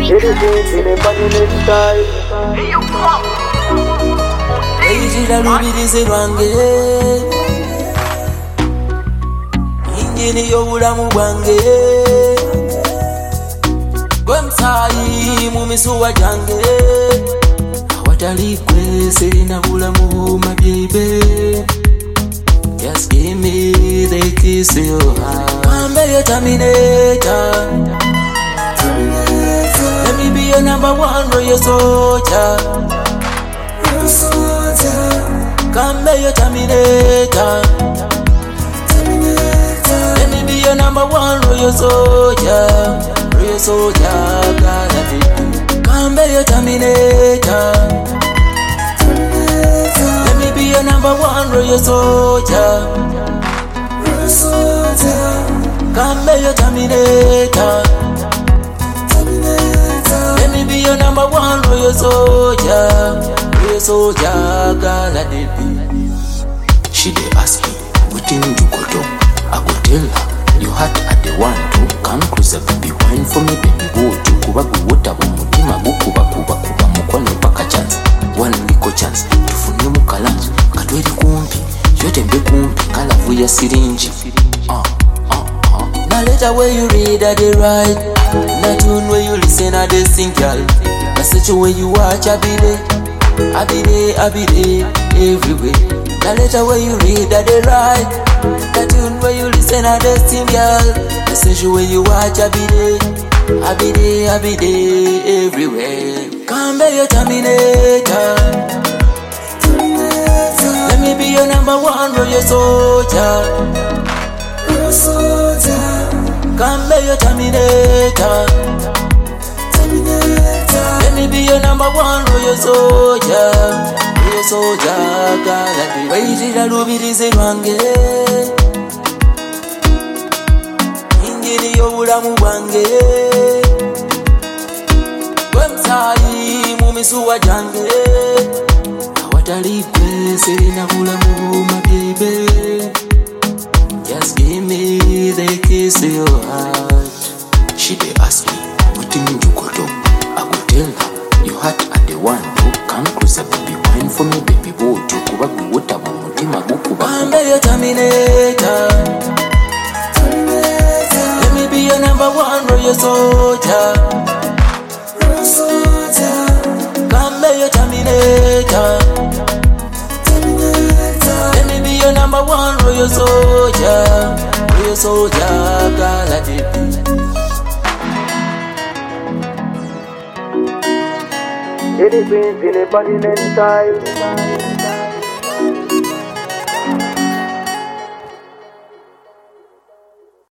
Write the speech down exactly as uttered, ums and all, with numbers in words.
Anything in a funny style. Ejira lubirize lwange Ingini y'obulamu bwange Gwe musaayi mu misuwa gyange Awatali gwe sirina bulamu my baby. Just give me the kiss you have. Kambe yo terminator. Let me be your number one royal soldier. Kambe yo terminator. Let me be your number one royal soldier. Royal soldier, gotta be. Kambe yo terminator. Let me be your number one royal soldier. Royal soldier. Kambe yo terminator. Let me be your number one royal soldier. Royal soldier, gotta be. She dey ask me, wetin you go do? I go tell her, your heart at the one to come closer, baby, wine for me, baby, go to kuba kuwota bumutima gukuba kuba kuba mukono paka chance. One little chance, tufune mukalanzo, katweri kumpi, yote mbe kumpi, kalavu ya sirinji. Uh, uh, uh. Now later where you read at the right, na tune where you listen at the sing, girl. Message where you watch, I be there, I be there, I be there, everywhere. Now later where you read at the right, na tune where you listen at the sing, girl. Message where you watch, I be there, I be there, I be there, everywhere. Kambe yo terminator. Let me be your number one royal soldier. Royal soldier. Kambe yo terminator. Let me be your number one royal soldier. Royal soldier, gotta be. Wejira lubirize lwange Ingini y'obulamu bwange Gwe musaayi mu misuwa gyange Awatali gwe sirina bulamu my baby. Just give me the kiss of your heart. She dey ask me, wetin you go do? I go tell her, your heart at the one to come closer, baby, wine for me, baby, go to kuba kuwota bumutima gukuba. Kambe yo terminator. Let me be your number one royal soldier. Royal soldier. Kambe yo terminator. Let me be your number one royal soldier. Royal soldier, gotta be. Anything in a funny style.